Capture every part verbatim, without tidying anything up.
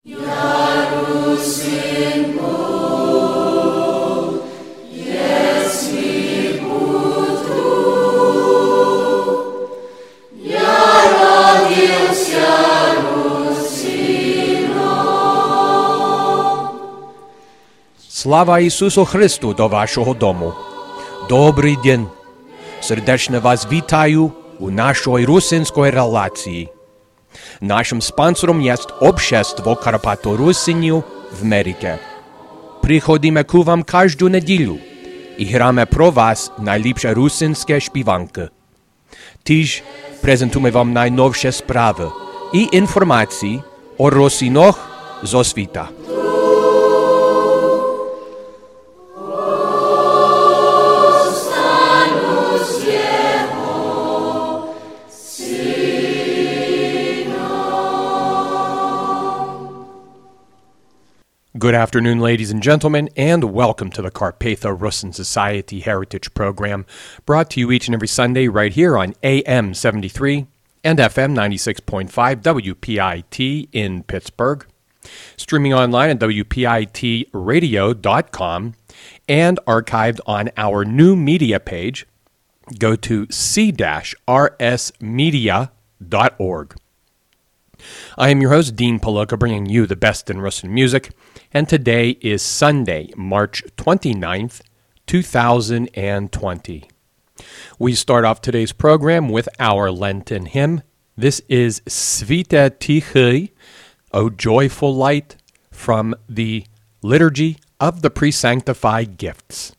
Слава Ісусу Христу до вашого дому! Добрий день! Сердечно вас вітаю у нашій русинській релації. Нашим спонсором є Общество Карпато-Русинів в Америці. Приходимо к вам кожну неділю і граємо про вас найліпші русинські співанки. Тож презентуємо вам найновші справи і інформації о русинах зо світа. Good afternoon, ladies and gentlemen, and welcome to the Carpatho-Russin Society Heritage Program, brought to you each and every Sunday right here on A M seventy-three and F M ninety-six point five W P I T in Pittsburgh, streaming online at W P I T radio dot com, and archived on our new media page. Go to c r s media dot org. I am your host, Dean Paloka, bringing you the best in Russin music, and today is Sunday, March twenty-ninth, two thousand twenty. We start off today's program with our Lenten hymn. This is Svite Tichei, O Joyful Light, from the Liturgy of the Pre-Sanctified Gifts.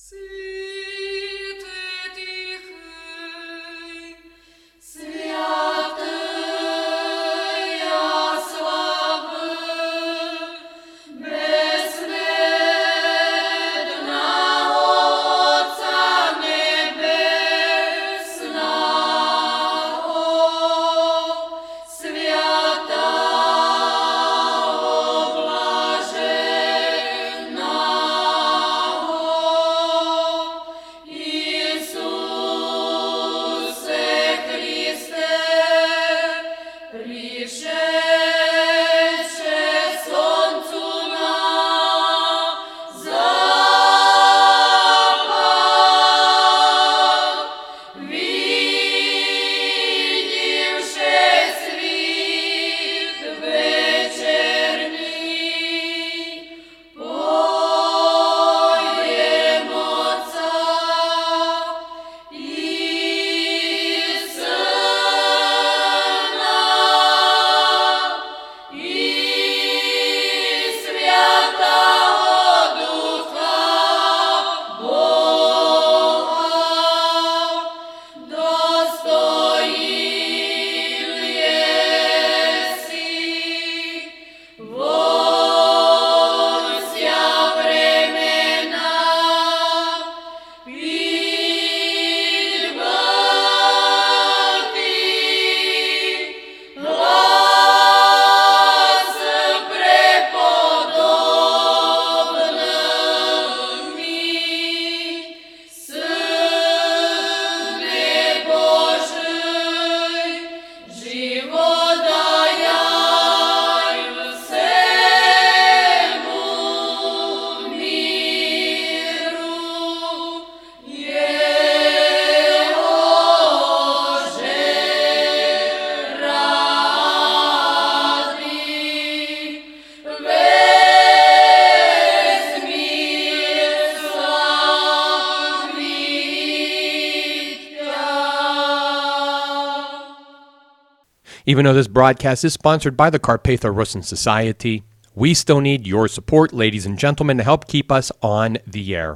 Even though this broadcast is sponsored by the Carpatho-Russin Society, we still need your support, ladies and gentlemen, to help keep us on the air.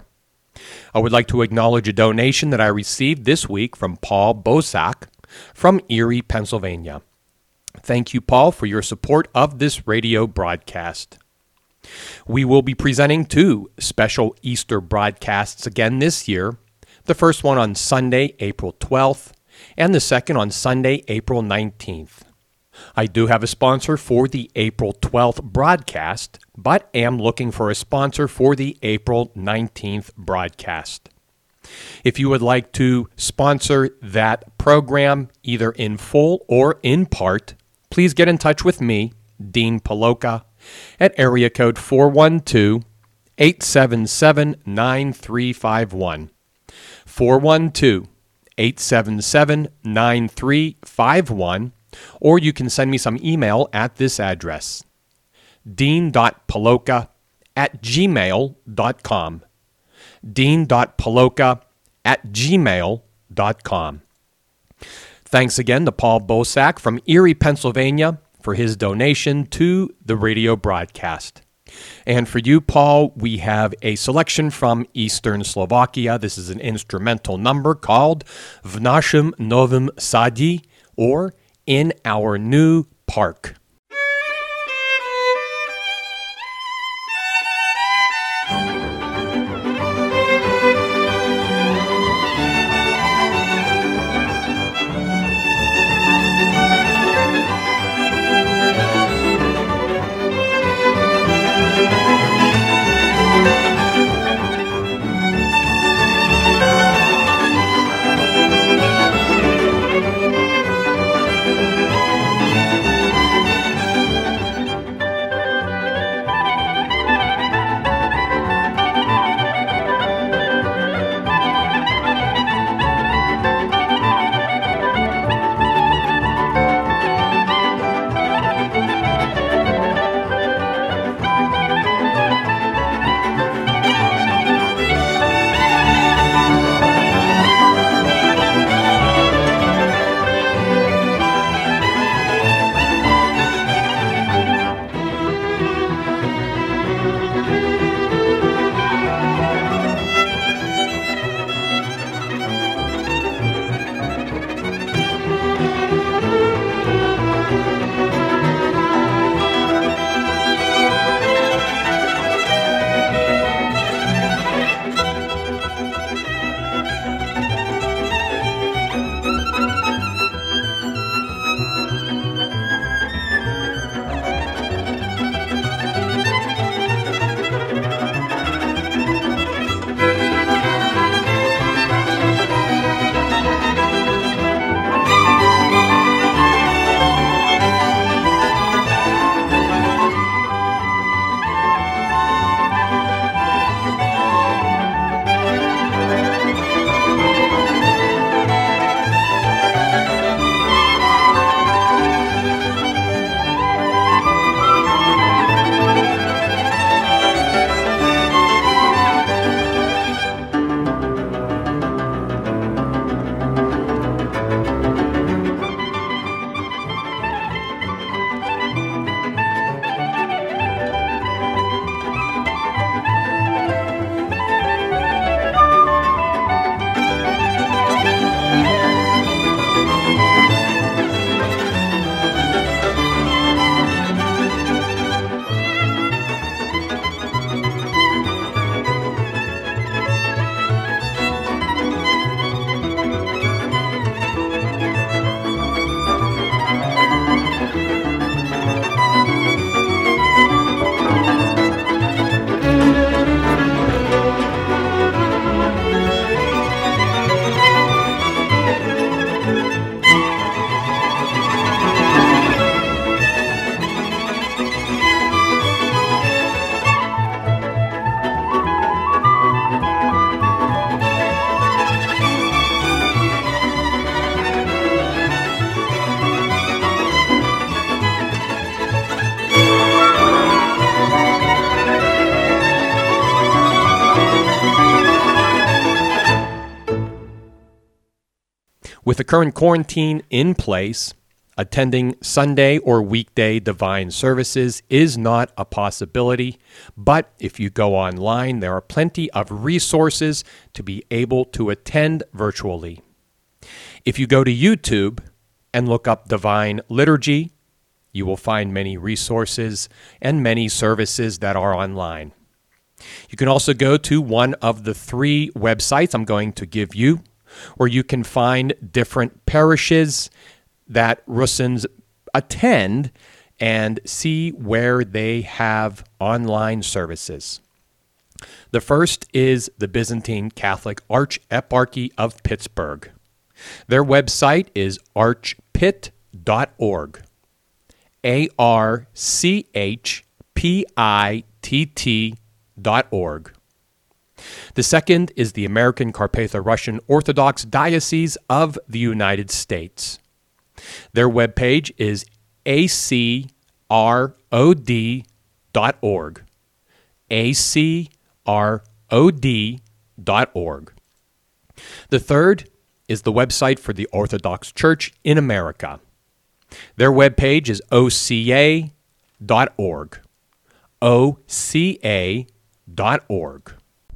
I would like to acknowledge a donation that I received this week from Paul Bosak from Erie, Pennsylvania. Thank you, Paul, for your support of this radio broadcast. We will be presenting two special Easter broadcasts again this year, the first one on Sunday, April twelfth, and the second on Sunday, April nineteenth. I do have a sponsor for the April twelfth broadcast, but am looking for a sponsor for the April nineteenth broadcast. If you would like to sponsor that program, either in full or in part, please get in touch with me, Dean Paloka, at area code four one two, eight seven seven, nine three five one. four one two, eight seven seven, nine three five one, or you can send me some email at this address, dean.paloka at gmail dot com. dean.paloka at gmail dot com. Thanks again to Paul Bosak from Erie, Pennsylvania, for his donation to the radio broadcast. And for you, Paul, we have a selection from Eastern Slovakia. This is an instrumental number called V našem novém sadí, or In Our New Park. With the current quarantine in place, attending Sunday or weekday divine services is not a possibility, but if you go online, there are plenty of resources to be able to attend virtually. If you go to YouTube and look up Divine Liturgy, you will find many resources and many services that are online. You can also go to one of the three websites I'm going to give you, where you can find different parishes that Russins attend and see where they have online services. The first is the Byzantine Catholic Archeparchy of Pittsburgh. Their website is archpit dot org. A R C H P I T T dot org. The second is the American Carpatho-Russian Orthodox Diocese of the United States. Their webpage is A C R O D dot org. A C R O D dot org. The third is the website for the Orthodox Church in America. Their webpage is O C A dot org. O C A dot org.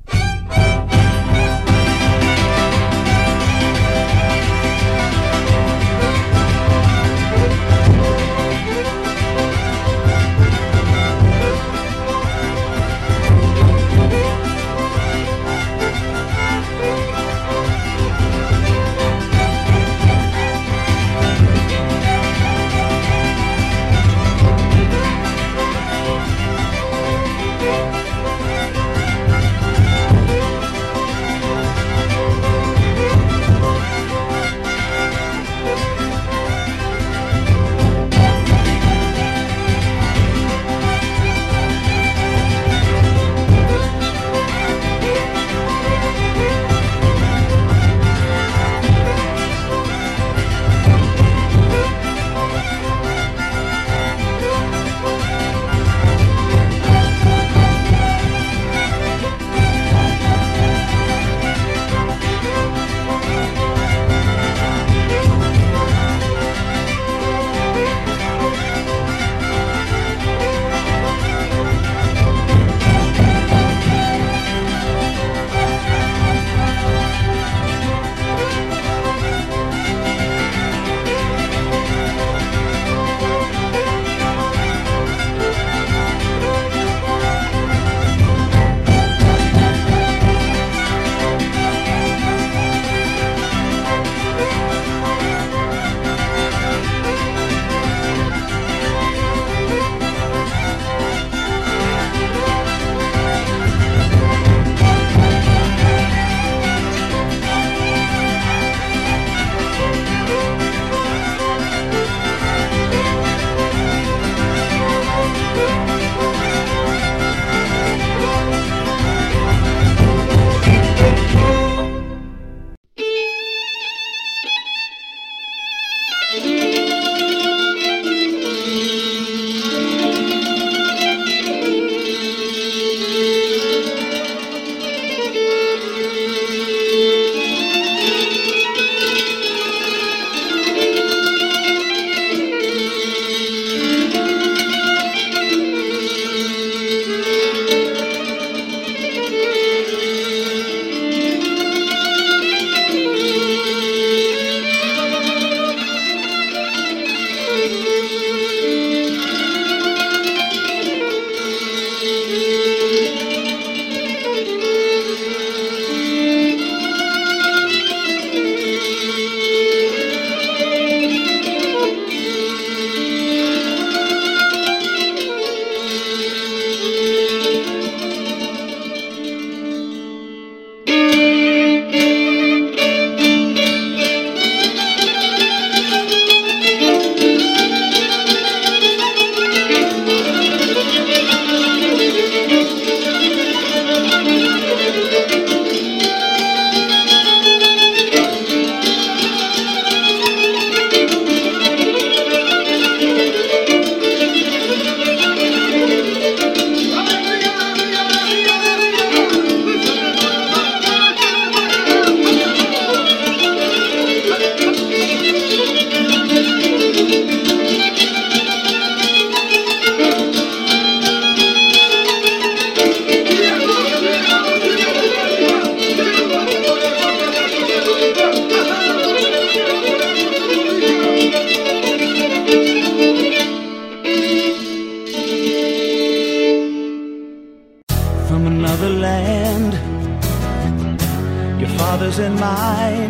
fathers and mine.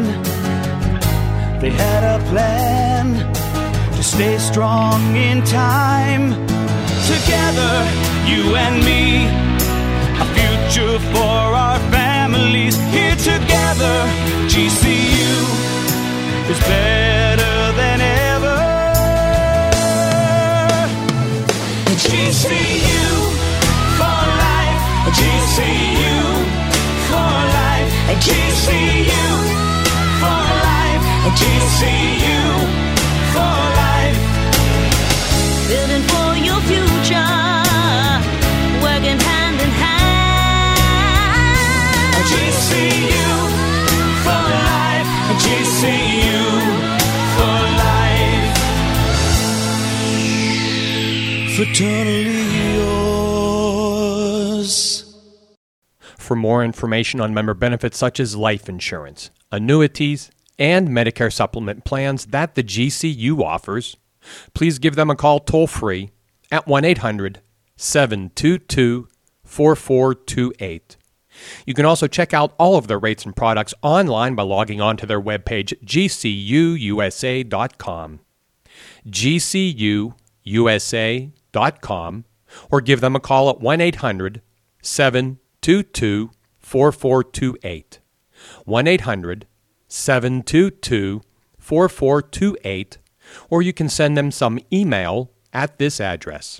They had a plan to stay strong in time. Together, you and me, a future for our families. Here together, G C U is better than ever. G C U for life. G C U for life. G C U for life. G C U for life. Building for your future, working hand in hand. G C U for life. G C U for life. Fraternally yours. For more information on member benefits such as life insurance, annuities, and Medicare supplement plans that the G C U offers, please give them a call toll-free at one eight hundred seven two two four four two eight. You can also check out all of their rates and products online by logging on to their webpage, G C U U S A dot com. G C U U S A dot com, or give them a call at one eight hundred seven two two four four two eight. one eight hundred seven two two four four two eight, or you can send them some email at this address,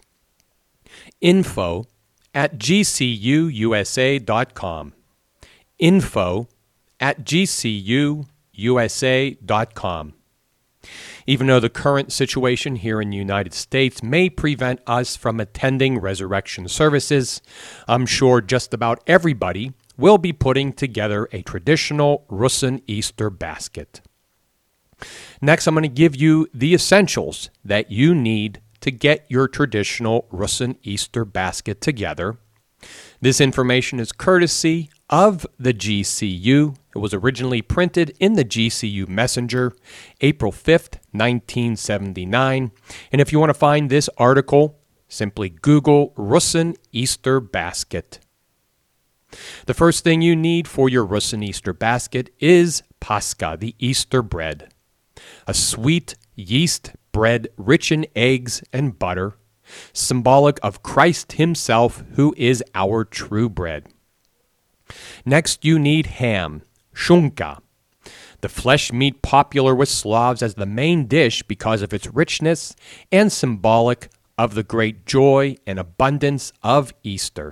info at G C U U S A dot com. Info at G C U U S A dot com. Even though the current situation here in the United States may prevent us from attending resurrection services, I'm sure just about everybody will be putting together a traditional Russian Easter basket. Next, I'm going to give you the essentials that you need to get your traditional Russian Easter basket together. This information is courtesy of the G C U. It was originally printed in the G C U Messenger, April fifth, nineteen seventy-nine. And if you want to find this article, simply Google Russian Easter basket. The first thing you need for your Russian Easter basket is Pascha, the Easter bread. A sweet yeast bread rich in eggs and butter, symbolic of Christ himself, who is our true bread. Next, you need ham, shunka, the flesh meat popular with Slavs as the main dish because of its richness and symbolic of the great joy and abundance of Easter.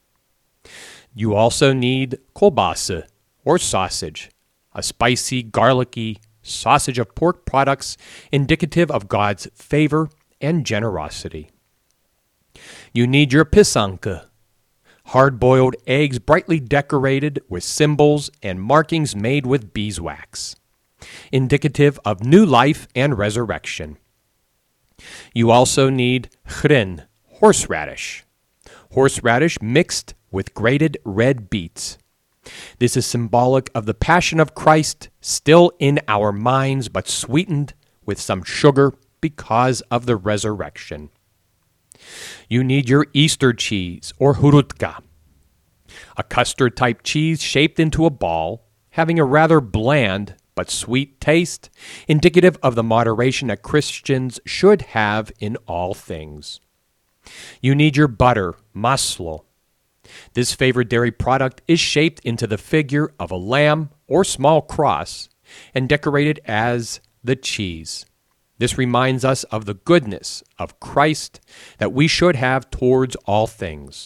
You also need kolbasa, or sausage, a spicy, garlicky sausage of pork products indicative of God's favor and generosity. You need your pisanka, hard-boiled eggs brightly decorated with symbols and markings made with beeswax, indicative of new life and resurrection. You also need chrin, horseradish, horseradish mixed with grated red beets. This is symbolic of the passion of Christ, still in our minds, but sweetened with some sugar because of the resurrection. You need your Easter cheese, or hurutka, a custard-type cheese shaped into a ball, having a rather bland but sweet taste, indicative of the moderation that Christians should have in all things. You need your butter, maslo. This favored dairy product is shaped into the figure of a lamb or small cross and decorated as the cheese. This reminds us of the goodness of Christ that we should have towards all things.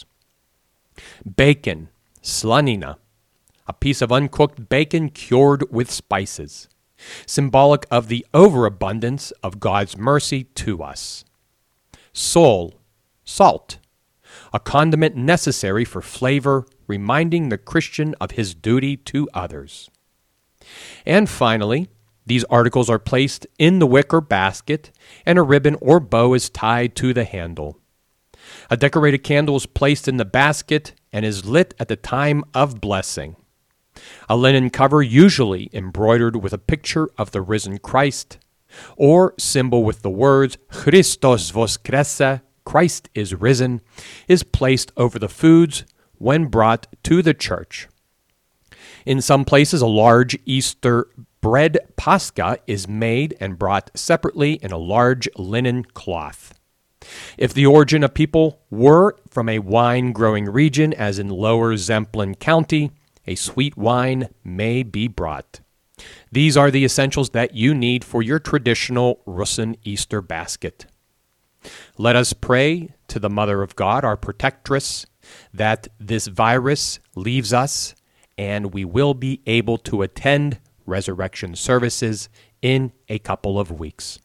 Bacon, slanina, a piece of uncooked bacon cured with spices, symbolic of the overabundance of God's mercy to us. Sol, salt, a condiment necessary for flavor, reminding the Christian of his duty to others. And finally, these articles are placed in the wicker basket, and a ribbon or bow is tied to the handle. A decorated candle is placed in the basket and is lit at the time of blessing. A linen cover, usually embroidered with a picture of the risen Christ, or symbol with the words Christos Voskrese, Christ is risen, is placed over the foods when brought to the church. In some places, a large Easter bread pascha is made and brought separately in a large linen cloth. If the origin of people were from a wine-growing region, as in Lower Zemplin County, a sweet wine may be brought. These are the essentials that you need for your traditional Russian Easter basket. Let us pray to the Mother of God, our protectress, that this virus leaves us and we will be able to attend resurrection services in a couple of weeks.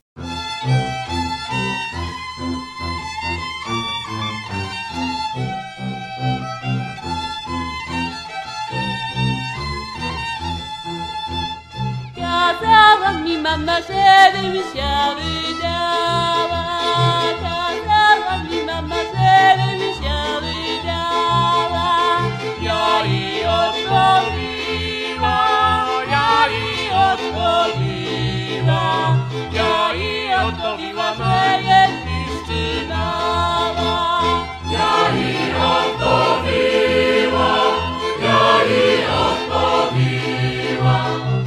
Kazała mi mama, żebym się wydała. Kazała mi mama, żebym się wydała. Ja i odpowiła, ja i odpowiła, ja i odpowiła, że jest wyszczynała. Ja i odpowiła, ja i odpowiła.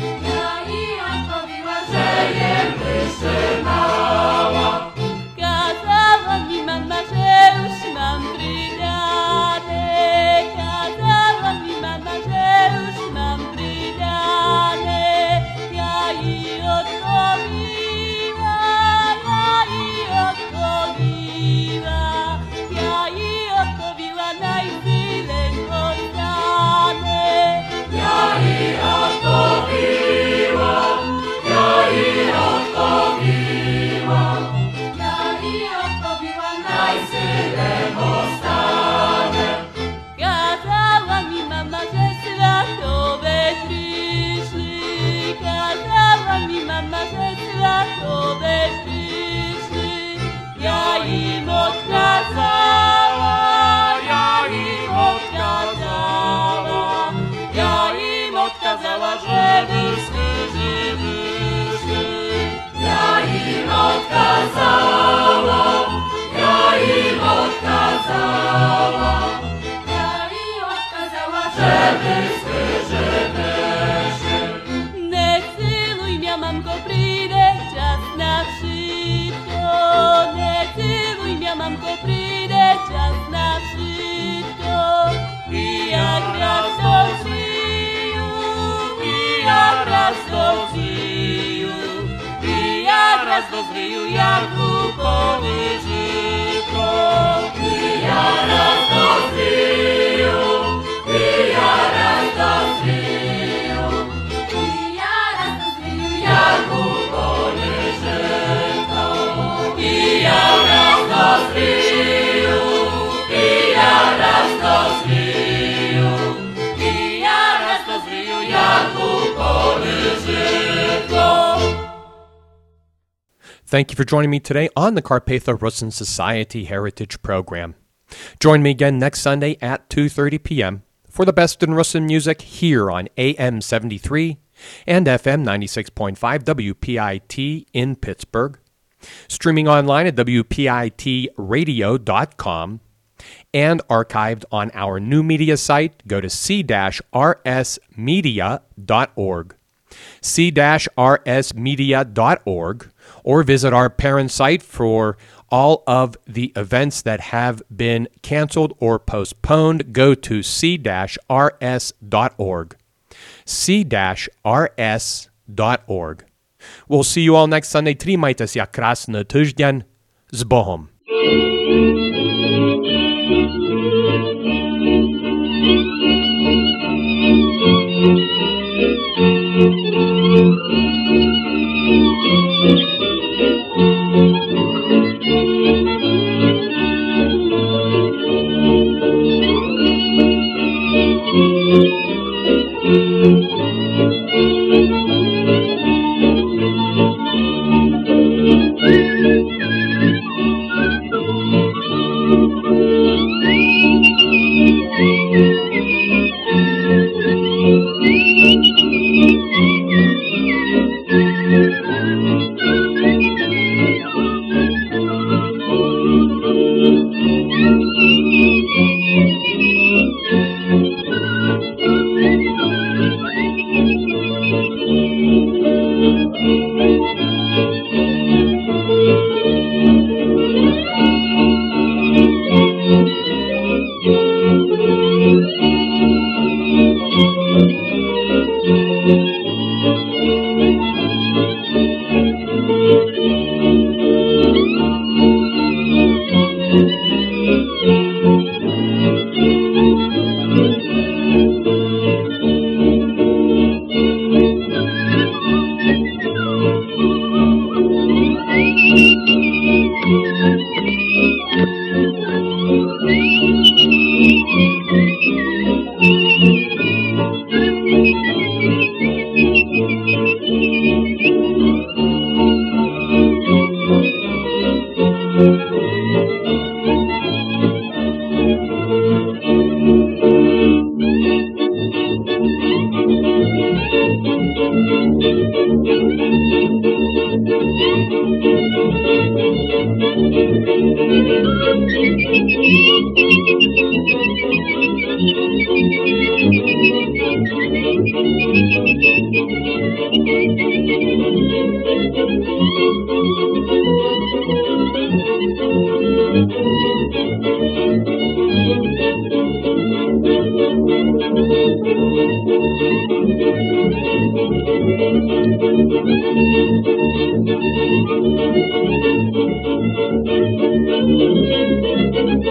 Kazała mi mama, że już mam brydane. Kazała mi mama, że już mam brydane. Ja i odpowiła, ja i odpowiła, ja i odpowiła najzyleń oddane. Ja i odpowiła, ja i odpowiła, ja i odpowiła najsylem ostanę. Kazała mi mama, że światowe przyszły. Kazała mi mama, że światowe przyszły. Ja im odkazała, ja im odkazała, ja im odkazała, żeby wstyży wyszły. Ja im odkazała, ja im odkazała, ja im odkazała, żeby wstyży wyszły. Nie cyluj mia mamko, przyjdzie czas na wszystko. Nie cyluj mia mamko, przyjdzie czas na wszystko. I jak raz do żyju, i jak raz do żyju, i jak raz do żyju, jak upony żyto. I jak raz do żyju, i jak raz do żyju, i jak raz do żyju, jak upony żyto. I jak raz do żyju, i jak raz do żyju, i jak raz do żyju, jak upony żyto. Thank you for joining me today on the Carpatho Rusyn Society Heritage Program. Join me again next Sunday at two thirty p.m. for the best in Rusyn music here on A M seventy-three and F M ninety-six point five W P I T in Pittsburgh, streaming online at W P I T radio dot com, and archived on our new media site. Go to c r s media dot org, c r s media dot org, or visit our parent site for all of the events that have been canceled or postponed. Go to c r s dot org, c r s dot org. We'll see you all next Sunday. Trzymajcie się krasny tydzień. Z Bohom.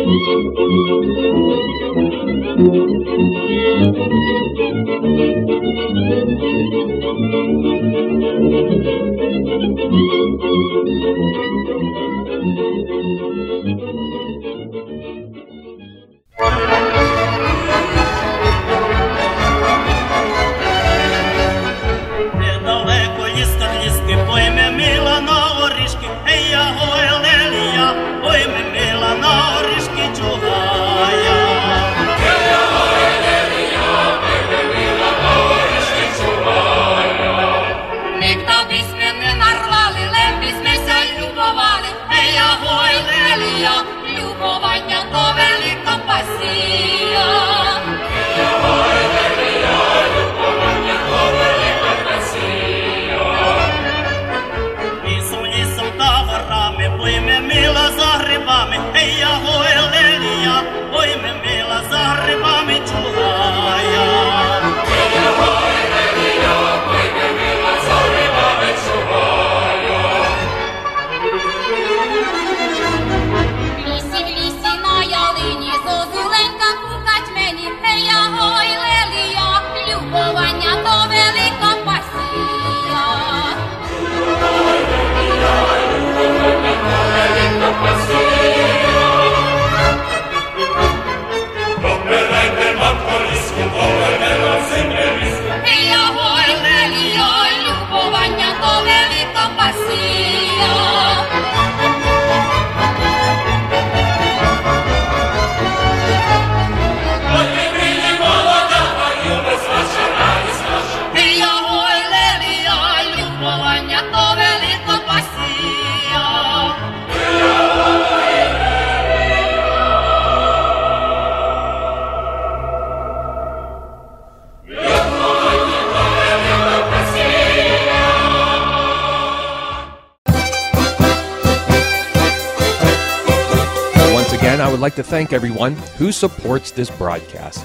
I would like to thank everyone who supports this broadcast.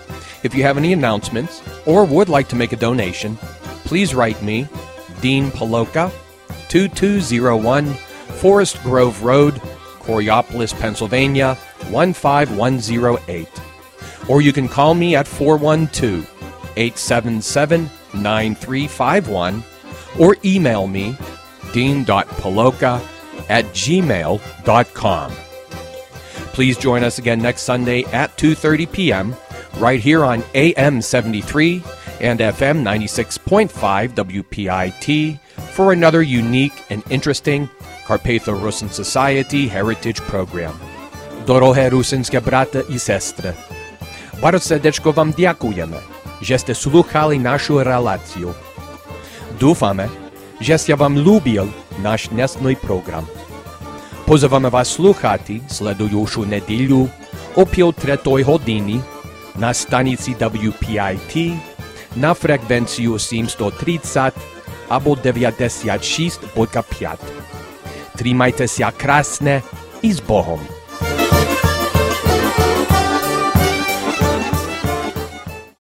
If you have any announcements or would like to make a donation, please write me, Dean Paloka, two two zero one Forest Grove Road, Coriopolis, Pennsylvania, one five one zero eight. Or you can call me at four one two, eight seven seven, nine three five one or email me, dean dot paloka at gmail dot com. Please join us again next Sunday at two thirty p.m. right here on A M seventy-three and F M ninety-six point five W P I T for another unique and interesting Carpatho-Rusyn Society Heritage Program. Dorohé rusynské brata i sestry, bardzo serdeczko Wam dziękujemy, żeście słuchali naszą relację. Dúfame, żeście Wam lubil nasz dnešný program. Pozývame vás sluchati sledujúšu nedíľu o pol tretej hodiny na stanici W P I T na frekvenciu sedemsto tridsať alebo deväťdesiatšesť bodka päť. Trímajte sa krásne i s Bohom.